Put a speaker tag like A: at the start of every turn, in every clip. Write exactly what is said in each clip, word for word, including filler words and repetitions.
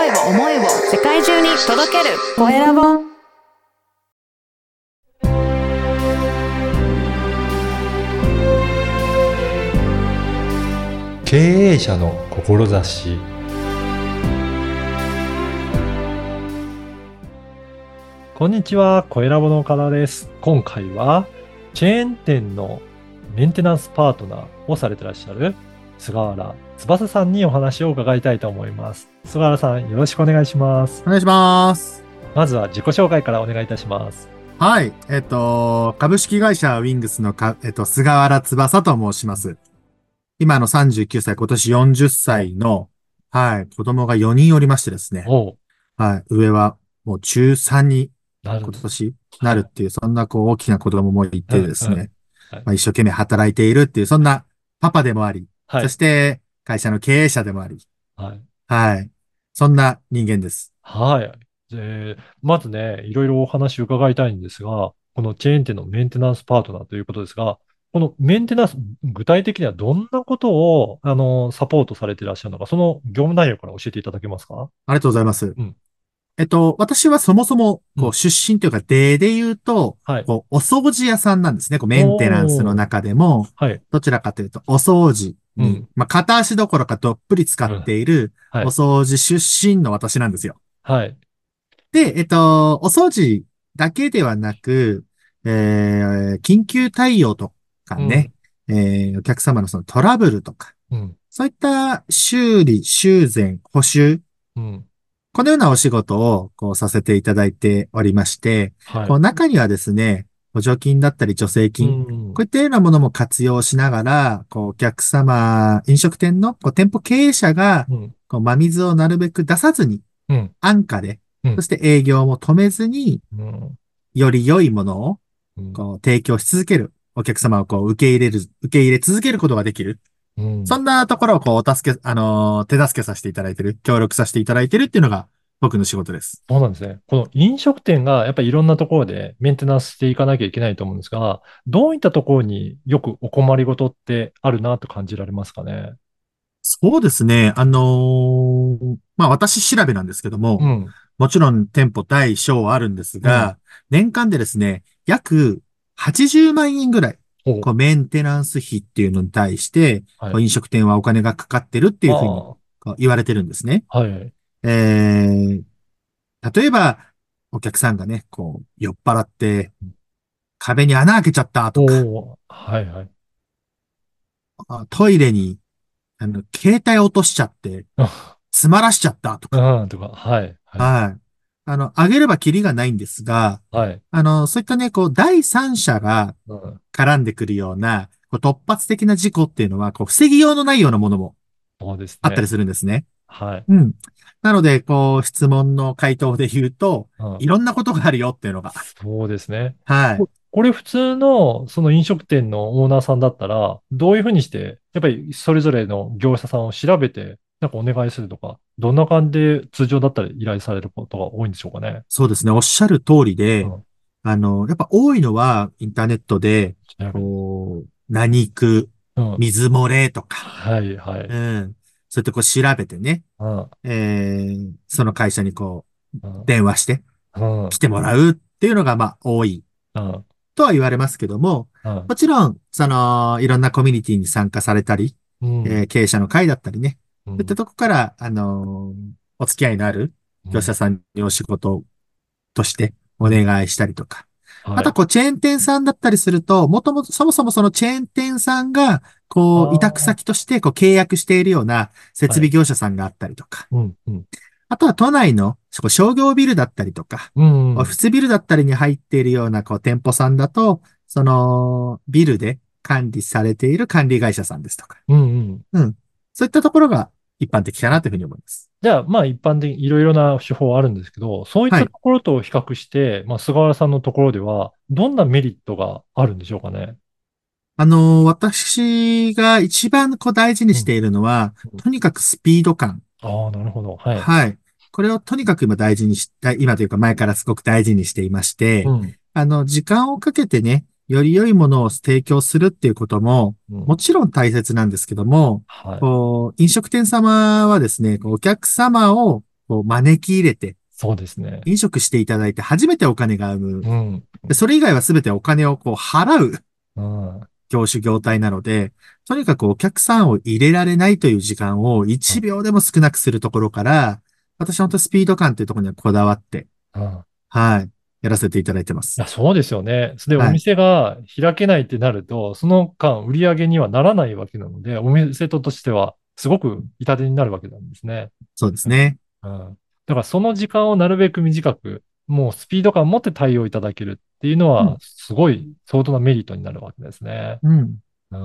A: 声を思いを世界中に届けるコエラボ。
B: 経営者の志。こんにちは、コエラボの岡田です。今回はチェーン店のメンテナンスパートナーをされていらっしゃる菅原翼さんにお話を伺いたいと思います。菅原さん、よろしくお願いします。
C: お願いします。
B: まずは自己紹介からお願いいたします。
C: はい。えっと、株式会社ウィングスのか、えっと、菅原翼と申します。今のさんじゅうきゅうさい、今年よんじゅっさいの、はい、子供がよにんおりましてですね。
B: おう。
C: はい。上はもう中さんに
B: なる
C: 今年なるっていう、そんなこう大きな子供もいてですね。
B: うんうんはい
C: まあ、一生懸命働いているっていう、そんなパパでもあり、
B: はい
C: そして会社の経営者でもあり、
B: はい
C: はい。そんな人間です。
B: はい。で、まずね、いろいろお話を伺いたいんですが、このチェーン店のメンテナンスパートナーということですが、このメンテナンス、具体的にはどんなことを、あの、サポートされていらっしゃるのか、その業務内容から教えていただけますか？
C: ありがとうございます。
B: うん。
C: えっと、私はそもそも、こう、
B: うん。
C: 出身というか、出で言うと、
B: はい。
C: こう、お掃除屋さんなんですね。こう、メンテナンスの
B: おー。
C: 中でも、
B: はい。
C: どちらかというと、お掃除に、
B: うん。
C: まあ、片足どころかどっぷり使っ
B: うん。
C: ている、お
B: はい。
C: 掃除出身の私なんですよ。
B: はい。
C: で、えっと、お掃除だけではなく、えー、緊急対応とかね、
B: うん。
C: えー、お客様のそのトラブルとか、
B: うん。
C: そういった修理、修繕、補修、
B: うん。
C: このようなお仕事をこうさせていただいておりまして、
B: はい。
C: こう中にはですね、補助金だったり助成
B: う
C: 金、こう
B: ん。
C: いったようなものも活用しながら、こうお客様、飲食店のこう店舗経営者が、
B: うん。
C: こう真水をなるべく出さずに、
B: うん。
C: 安価で、
B: うん。
C: そして営業も止めずに、
B: うん。
C: より良いものを
B: うん。
C: こう提供し続ける、お客様をこう受け入れる、受け入れ続けることができる。
B: うん
C: そんなところをこうお助け、あのー手助けさせていただいている、協力させていただいているっていうのが僕の仕事です。
B: そうなんですね。この飲食店がやっぱりいろんなところでメンテナンスしていかなきゃいけないと思うんですが、どういったところによくお困りごとってあるなと感じられますかね。
C: そうですね。あのーまあ、私調べなんですけども、
B: うん、
C: もちろん店舗大小あるんです
B: うん。
C: が、年間でですね、約はちじゅうまん円ぐらい、
B: お、
C: こうメンテナンス費っていうのに対して、
B: はい。
C: こう飲食店はお金がかかってるっていうふうに
B: あ
C: こう言われてるんですね。
B: あ、はい。
C: えー、例えば、お客さんがね、こう、酔っ払って壁に穴開けちゃったとか、
B: おー、はいはい。
C: あトイレに、あの、携帯落としちゃって、詰まらしちゃったとか、
B: うん、とか、はい、はい、
C: はい。あの、あげればキリがないんですが、
B: はい。
C: あの、そういったね、こう、第三者が
B: うん、
C: 絡んでくるような、こう突発的な事故っていうのは、こう、防ぎようのないようなものも
B: そうですね。
C: あったりするんですね。
B: はい。
C: うん。なので、こう、質問の回答で言うと、
B: うん、
C: いろんなことがあるよっていうのが。
B: そうですね。
C: はい。
B: ここれ普通のその飲食店のオーナーさんだったら、どういうふうにして、やっぱりそれぞれの業者さんを調べて、なんかお願いするとか、どんな感じで通常だったら依頼されることが多いんでしょうかね。
C: そうですね。おっしゃる通りで、
B: うん。
C: あの、やっぱ多いのは、インターネットで、
B: 調べる。
C: こう、何区、
B: うん。
C: 水漏れとか、
B: はい、はい。
C: うん。そういったこう調べてね、
B: うん。
C: えー、その会社にこう、
B: うん。
C: 電話して
B: うん。
C: 来てもらうっていうのが、まあ、多い
B: うん。
C: とは言われますけども、
B: うん。
C: もちろん、その、いろんなコミュニティに参加されたり、
B: うん。
C: えー経営者の会だったりね、そういった
B: うん。
C: とこから、あのーお付き合いのある業者さんにお仕事としてお
B: うん。
C: 願いしたりとか、あとは
B: はい。
C: こうチェーン店さんだったりすると、もともと、そもそもそのチェーン店さんが、
B: あ
C: こう、委託
B: あ、
C: 先としてこう契約しているような設備
B: はい。
C: 業者さんがあったりとか、
B: うん。うん。
C: あとは都内のこう商業ビルだったりとか、
B: うん。
C: オフィスビルだったりに入っているようなこう店舗さんだと、そのビルで管理されている管理会社さんですとか、
B: うん。うん。
C: うん。そういったところが一般的かなというふうに思います。
B: じゃあ、まあ一般的にいろいろな手法あるんですけど、そういっ
C: はい。
B: たところと比較して、まあ菅原さんのところでは、どんなメリットがあるんでしょうかね。
C: あのー私が一番こう大事に
B: うん。
C: しているのは、
B: うん。
C: とにかくスピード感。
B: ああ、なるほど。はい。
C: はい。これをとにかく今大事にした、今というか前からすごく大事にしていまして、
B: うん。
C: あの、時間をかけてね、より良いものを提供するっていうことも、
B: うん。
C: もちろん大切なんですけども、
B: はい。
C: こう、飲食店様はですね、こうお客様をこう招き入れて、
B: そうですね。
C: 飲食していただいて初めてお金が生む。
B: うん。
C: でそれ以外は全てお金をこう払う
B: うん。
C: 業種業態なので、とにかくお客さんを入れられないという時間をいちびょうでも少なくするところから、私は本当スピード感というところにはこだわって、
B: うん。
C: はい、やらせていただいてます。
B: いや、そうですよね。で、お
C: はい。
B: 店が開けないってなると、その間売り上げにはならないわけなので、お店としてはすごく痛手になるわけなんですね。
C: そうですね。
B: うん。だからその時間をなるべく短く、もうスピード感を持って対応いただけるっていうのは、
C: うん。
B: すごい相当なメリットになるわけですね。
C: うん。
B: うん。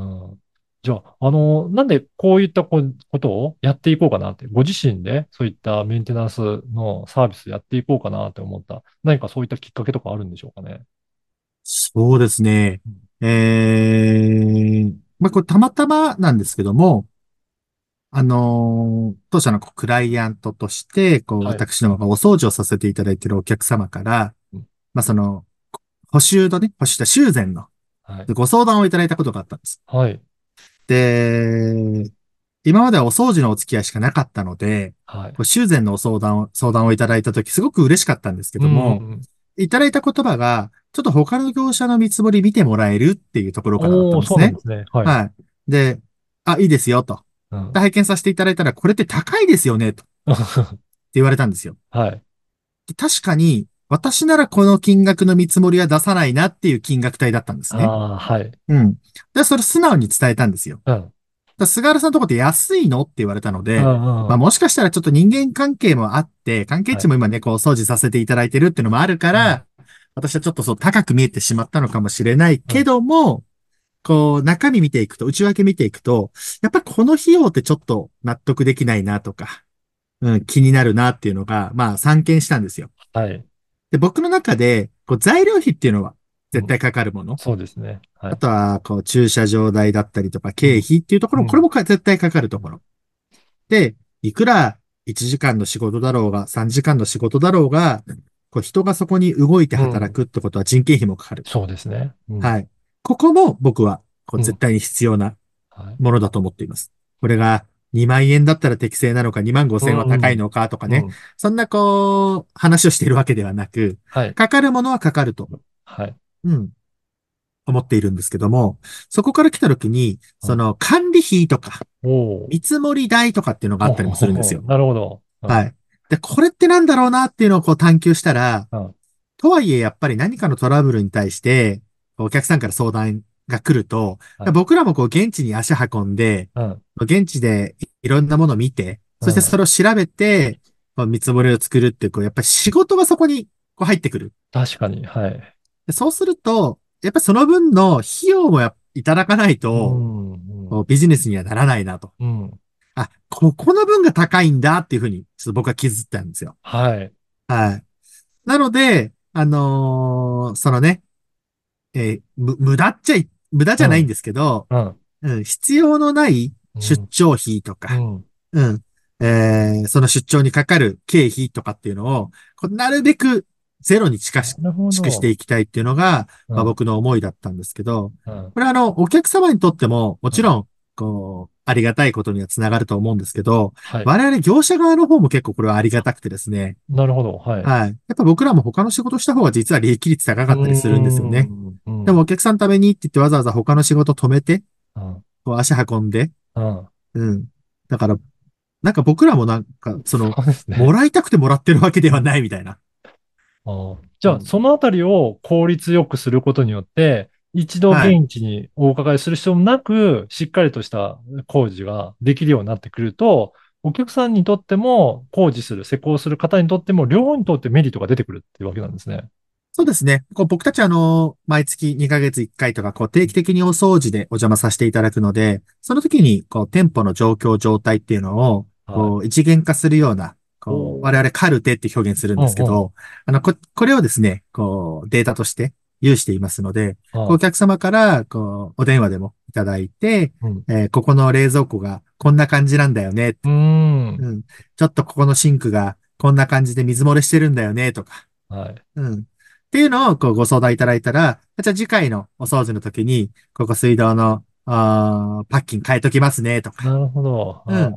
B: じゃあ、あの、なんでこういったこことをやっていこうかなって、ご自身でそういったメンテナンスのサービスやっていこうかなって思った、何かそういったきっかけとかあるんでしょうかね。
C: そうですね。
B: うん。
C: えー、まあ、これたまたまなんですけども、あのー当社のこうクライアントとして、こう、
B: はい。
C: 私どもがお掃除をさせていただいているお客様から、
B: うん。
C: まあ、その、補修とね、補修した修繕の
B: はい。
C: ご相談をいただいたことがあったんです。
B: はい。
C: で、今まではお掃除のお付き合いしかなかったので、
B: はい。
C: こう修繕のお相談を、相談をいただいたとき、すごく嬉しかったんですけ
B: うんうんう
C: ども、
B: ん。
C: いただいた言葉が、ちょっと他の業者の見積もり見てもらえるっていうところからだった
B: おー、
C: んですね。
B: そうなんですね。はい。
C: はい。で、あ、いいですよ、と。
B: うん。
C: で拝見させていただいたら、これって高いですよね、と。って言われたんですよ。
B: はい。
C: で確かに、私ならこの金額の見積もりは出さないなっていう金額帯だったんですね。
B: ああ、はい。
C: うん。で、それ素直に伝えたんですよ。
B: うん。
C: だ菅原さんのとこって安いのって言われたの
B: う
C: で、まあ
B: んうん。
C: もしかしたらちょっと人間関係もあって、関係
B: はい。
C: 値も今ね、こう掃除させていただいてるっていうのもあるか
B: うん。
C: ら、私はちょっとそう高く見えてしまったのかもしれないけ
B: うん。
C: ども、こう中身見ていくと、内訳見ていくと、やっぱりこの費用ってちょっと納得できないなとか、うん、気になるなっていうのが、まあ散見したんですよ。
B: はい。
C: で、僕の中で、こう材料費っていうのは
B: うん。
C: 絶対かかるもの。
B: そうですね。はい。
C: あとは、こう駐車場代だったりとか、
B: うん。
C: 経費っていうところも、これ
B: うん。
C: もか絶対かかると
B: うん。
C: ころ。で、いくらいちじかんの仕事だろうが、さんじかんの仕事だろうが、こう人がそこに動いて
B: うん。
C: 働くってことは人件費もかかる。
B: そうですね。うん。
C: はい。ここも僕は、こう
B: うん。
C: 絶対に必要な
B: はい。
C: ものだと思っています。これがにまん円だったら適正なのか、にまんごせんは
B: うん。うん。
C: 高いのかとかね。
B: うん。
C: そんなこう、話をしているわけではなく、
B: はい。
C: かかるものはかかると。
B: はい。
C: うん。思っているんですけども、そこから来た時に、
B: うん。
C: その管理費とか、
B: おー。
C: 見積もり代とかっていうのがあ
B: ほ
C: ったりもするんですよ。
B: ほほほなるほど。うん。
C: はい。で、これってなんだろうなっていうのをこう探求したら、
B: うん。
C: とはいえやっぱり何かのトラブルに対して、お客さんから相談が来ると、
B: はい。
C: 僕らもこう現地に足運んで、
B: うん。
C: 現地でいろんなものを見て、そしてそ
B: うん。
C: れを調べて、こう見積もりを作るっていう、こうやっぱり仕事がそこにこう入ってくる。
B: 確かに。はい。
C: でそうすると、やっぱりその分の費用もやっいただかない
B: う
C: と、
B: ん。うん。
C: こうビジネスにはならないなと。
B: うん。
C: あ、ここの分が高いんだっていうふうに、ちょっと僕は気づいたんですよ。
B: はい。
C: はい。なので、あのーそのね、えーむ、無駄っちゃい、無駄じ
B: うん。
C: ゃないんですけど、
B: うん。
C: うん、必要のない出
B: うん。
C: 張費とか、
B: うん。
C: うん、えーその出張にかかる経費とかっていうのを、こうなるべくゼロに近し、
B: なるほ
C: くして
B: ど。
C: いきたいっていうのが、まあ、
B: うん。
C: 僕の思いだったんですけど、
B: うん。
C: これはあの、お客様にとっても、も
B: うん。
C: ちろん、こう、ありがたいことにはつながると思うんですけど、
B: はい。
C: 我々業者側の方も結構これはありがたくてですね、
B: なるほど。はい。
C: はい。やっぱ僕らも他の仕事した方が実は利益率高か
B: うー
C: ったりするんですよね。
B: ん。うん。
C: でもお客さんのためにって言ってわざわざ他の仕事止めて、
B: うん。
C: こう足運んで、
B: うん。
C: うん。だから、なんか僕らもなんか、その、
B: そうですね。
C: もらいたくてもらってるわけではないみたいな。
B: あーじゃあ、
C: うん。
B: そのあたりを効率よくすることによって、一度
C: はい。
B: 現地にお伺いする必要もなく、しっかりとした工事ができるようになってくると、お客さんにとっても、工事する、施工する方にとっても、両方にとってメリットが出てくるっていうわけなんですね。
C: そうですね。こう僕たちあの、毎月にかげついっかいとか、こう定期的にお掃除でお邪魔させていただくので、その時に、こう店舗の状況状態っていうのを、
B: はい。
C: こう一元化するような、
B: お
C: こう、我
B: ー。
C: 々カルテって表現するん
B: うんうん。
C: ですけど、あの、こ、これをですね、こうデータとして有していますので、こうお
B: は
C: 客様から、こう、お電話でもいただいて、
B: い。うん。
C: えーここの冷蔵庫がこんな感じなんだよね。
B: うーん。
C: うん。ちょっとここのシンクがこんな感じで水漏れしてるんだよね、とか。
B: はい。
C: うん。っていうのをこうご相談いただいたら、じゃあ次回のお掃除の時に、ここ水道の、あーパッキン変えときますね、とか。
B: なるほど。
C: うん。
B: あ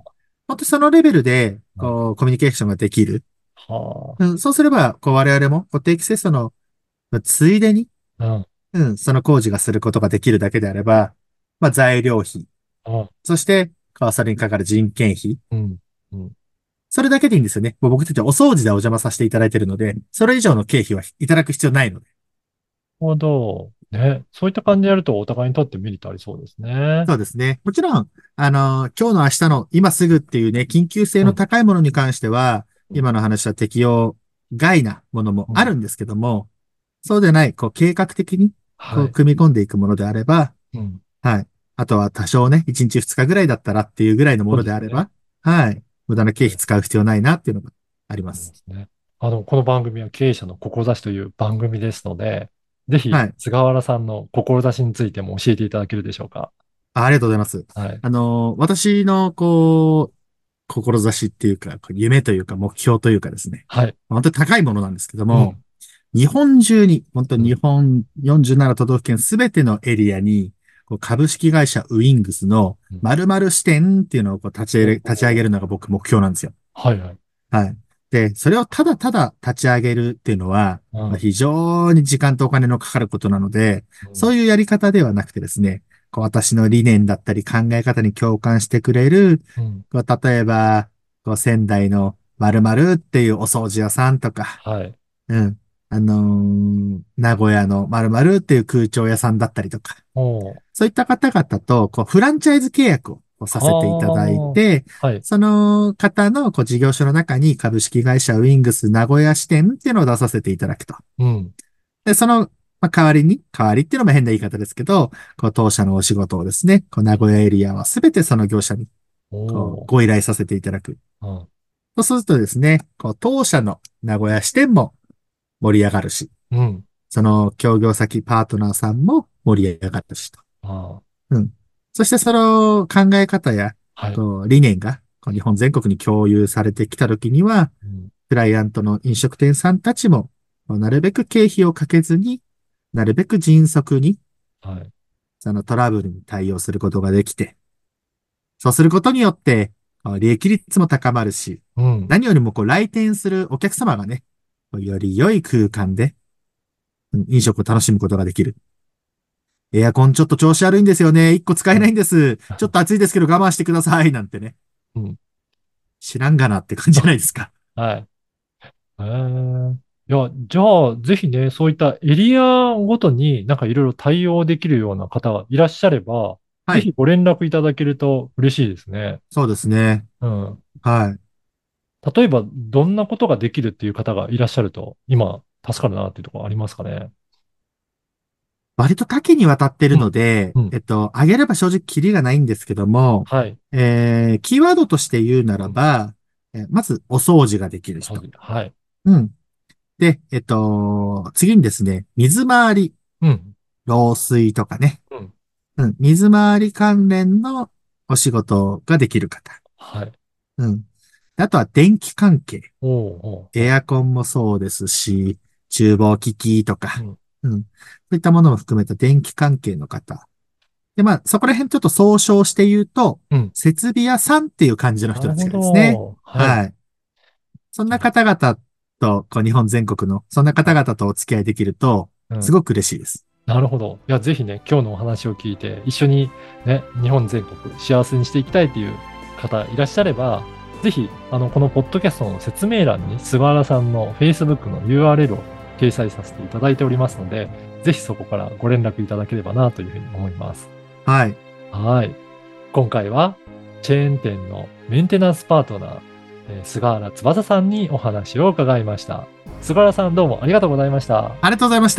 C: 本当にそのレベルで、こう、コミュニケーションができる。
B: は
C: うん、そうすれば、こう、我々も、こう、定期テストの、まあついでに、
B: あ。
C: うん、その工事がすることができるだけであれば、まあ、材料費、
B: うん。あ、
C: そして、こうそれにかかる人件費、
B: うん。うん。
C: それだけでいいんですよね。もう僕たちはお掃除でお邪魔させていただいているので、それ以上の経費はいただく必要ないので。
B: なるほど。ね。そういった感じでやるとお互いにとってメリットありそうですね。
C: そうですね。もちろん、あの、今日の明日の今すぐっていうね、緊急性の
B: うん。
C: 高いものに関しては、
B: うん。
C: 今の話は適用外なものも
B: うん。
C: あるんですけども、そうでない、こう、計画的に、こう、
B: はい。
C: 組み込んでいくものであれば、
B: うん。
C: はい。あとは多少ね、いちにちふつかぐらいだったらっていうぐらいのも
B: そうですね。
C: のであれば、はい。無駄な経費
B: はい。
C: 使う必要ないなっていうのがありま
B: ありま
C: す。
B: すね。あの、この番組は経営者の志という番組ですので、ぜひ、
C: はい。
B: 菅原さんの志についても教えていただけるでしょうか。
C: あ、ありがとうございます。
B: はい。
C: あの、私の、こう、志っていうか、こう夢というか目標というかですね。
B: はい。
C: 本当に高いものなんですけども、
B: うん。
C: 日本中に、本当
B: うん。
C: に日本よんじゅうなな都道府県すべてのエリアに、こう株式会社ウィングスの
B: うん。
C: 〇〇支店っていうのをこう立ち上げ、立ち上げ
B: おー。
C: るのが僕目標なんですよ。
B: はいはい。
C: はい。で、それをただただ立ち上げるっていうのは、
B: うん。
C: まあ非常に時間とお金のかかることなので、
B: うん。
C: そういうやり方ではなくてですね、こう私の理念だったり考え方に共感してくれる、
B: うん。
C: こう例えば、こう仙台の〇〇っていうお掃除屋さんとか、
B: はい。
C: うん。あのー名古屋の〇〇っていう空調屋さんだったりとか、
B: おー。
C: そういった方々と、こう、フランチャイズ契約をこうさせていただい
B: は
C: て、
B: あ。はい。
C: その方のこう事業所の中に株式会社ウィングス名古屋支店っていうのを出させていただくと。
B: うん。
C: で、その、まあ、代わりに、代わりっていうのも変な言い方ですけど、こう、当社のお仕事をですね、こう、名古屋エリアはすべてその業者に、こう、
B: おー。
C: ご依頼させていただく。
B: うん。
C: そうするとですね、こう、当社の名古屋支店も盛り上がるし、
B: うん。
C: その協業先パートナーさんも盛り上がるしと。
B: あ
C: うん。そしてその考え方や、
B: あ。はい。
C: こう、理念が、こう日本全国に共有されてきたときには、
B: うん。
C: クライアントの飲食店さんたちも、こうなるべく経費をかけずに、なるべく迅速に、
B: はい。
C: そのトラブルに対応することができて、そうすることによって、こう利益率も高まるし、
B: うん。
C: 何よりもこう来店するお客様がね、こうより良い空間で、うん飲食を楽しむことができる。エアコンちょっと調子悪いんですよね。一個使えないんです。ちょっと暑いですけど我慢してください。なんてね。
B: うん。
C: 知らんがなって感じじゃないですか。
B: はい。えー、いや、じゃあ、ぜひね、そういったエリアごとになんかいろいろ対応できるような方がいらっしゃれば、
C: はい。
B: ぜひご連絡いただけると嬉しいですね。
C: そうですね。
B: うん。
C: はい。
B: 例えば、どんなことができるっていう方がいらっしゃると、今、助かるなっていうところありますかね。
C: 割と多岐にわたってる
B: うん。
C: ので、
B: うん。
C: えっと、あげれば正直キリがないんですけども、
B: はい。
C: えー、キーワードとして言うな
B: うん。
C: らば、えーまず、お掃除ができる人。
B: そうですはい。
C: うん。で、えっと、次にですね、水回り、
B: うん。
C: 漏水とかね。
B: うん。
C: うん。水回り関連のお仕事ができる方。
B: はい。
C: うん。あとは電気関係。
B: おうおうおう。
C: エアコンもそうですし、厨房機器とか、
B: うん。
C: うん。そういったものも含めた電気関係の方。で、まあ、そこら辺ちょっと総称して言うと、
B: うん。
C: 設備屋さんっていう感じの人たち
B: なるほ
C: がですね。
B: ど。はい。
C: はい。そんな方々と、こう、日本全国の、そんな方々とお付き合いできると、
B: うん。
C: すごく嬉しいです。
B: なるほど。いや、ぜひね、今日のお話を聞いて、一緒にね、日本全国幸せにしていきたいっていう方いらっしゃれば、ぜひ、あの、このポッドキャストの説明欄に菅原さんの Facebook の ユーアールエル を掲載させていただいておりますので、ぜひそこからご連絡いただければなというふうに思います。
C: はい。
B: はい。今回は、チェーン店のメンテナンスパートナー、えー菅原翼さんにお話を伺いました。菅原さんどうもありがとうございました。
C: ありがとうございました。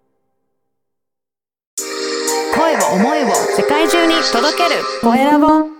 A: 声を思いを世界中に届けるコエラボ